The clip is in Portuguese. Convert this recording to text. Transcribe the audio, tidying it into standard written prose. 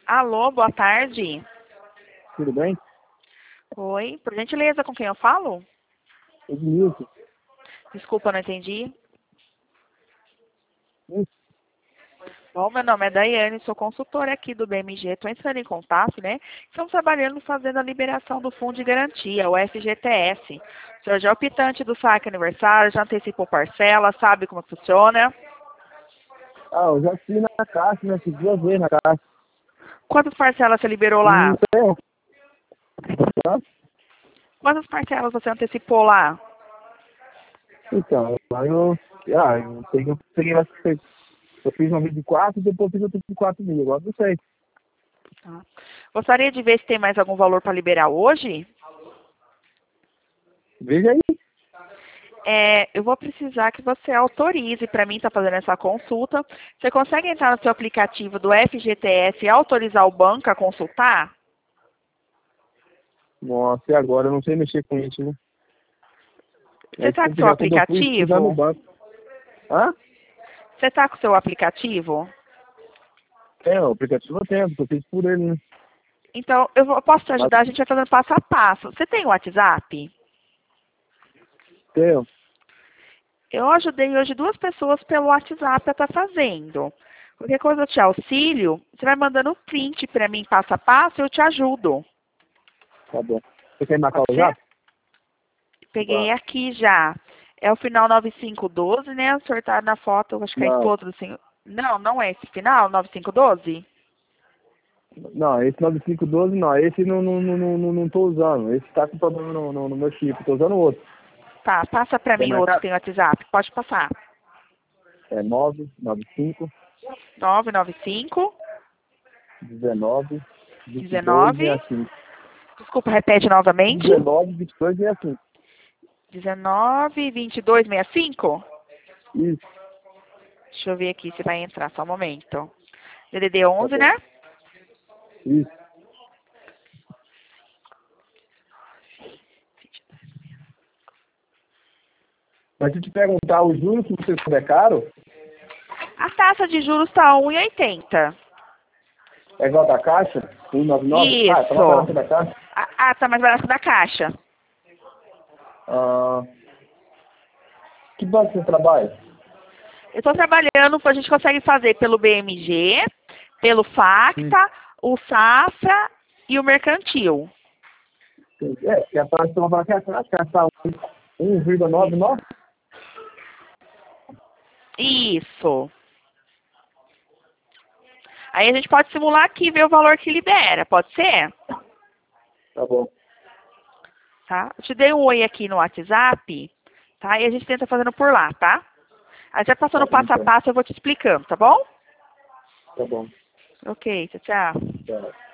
Alô, boa tarde. Tudo bem? Oi, por gentileza, com quem eu falo? Edmilson. Desculpa, não entendi. Hum, Bom, meu nome é Daiane, sou consultora aqui do BMG. Estou entrando em contato, né? Estamos trabalhando fazendo a liberação do Fundo de Garantia, o FGTS. O senhor já é optante do saque aniversário, já antecipou parcela, sabe como funciona? eu já fui na caixa, né? Fiz 2 vezes na caixa. Quantas parcelas você liberou lá? Não tem. Tá? Quantas parcelas você antecipou lá? Então, aí eu fiz uma vez de 4 e depois fiz outra de 4 mil. Agora não sei. Tá. Gostaria de ver se tem mais algum valor para liberar hoje? Veja aí. Eu vou precisar que você autorize para mim estar fazendo essa consulta. Você consegue entrar no seu aplicativo do FGTS e autorizar o banco a consultar? Nossa, e agora? Eu não sei mexer com isso, né? Você Aí está tem com o que seu pegar quando eu fui estudar no aplicativo? banco. Hã? Você está com o seu aplicativo? O aplicativo eu tenho, porque eu fiz por ele, né? Então, posso te Mas ajudar? A gente vai fazendo passo a passo. Você tem o WhatsApp? tenho. Eu ajudei hoje 2 pessoas pelo WhatsApp a estar fazendo. Qualquer coisa eu te auxílio, você vai mandando um print para mim passo a passo e eu te ajudo. Tá bom. Você quer marcar Pode o ser? zap? Peguei Vai. aqui já. É o final 9512, né? O senhor tá na foto, eu acho que é a Não. esposa do senhor. Não, não é esse final, 9512? Não, esse 9512 não. Esse não tô usando. Esse tá com problema no meu chip. Tô usando outro. Tá, passa pra Quer mim o outro que marcar? tem WhatsApp. Pode passar. É 995 995 19 22 19. 65. Desculpa, repete novamente. 19 22 65. 19 22 65? Isso, Deixa eu ver aqui se vai entrar, só um momento. DDD tá 11, bom. né? Isso. Mas se eu te perguntar o juros que você souber caro, A taxa de juros tá 1,80. é igual da Caixa? 199? Ah, tá mais Isso. barato da Caixa. Tá mais barato da Caixa. Ah, que banco você trabalha? Eu estou trabalhando, a gente consegue fazer pelo BMG, pelo Facta, o Safra e o Mercantil. Que a taxa estão falando que a Caixa está Isso. 1,99. Isso. Aí a gente pode simular aqui e ver o valor que libera, pode ser? Tá bom. Tá? Eu te dei um oi aqui no WhatsApp, tá? E a gente tenta fazendo por lá, tá? Aí já passando Tá bom, passo a então. passo, eu vou te explicando, tá bom? Tá bom. Ok, tchau, tchau. Tá.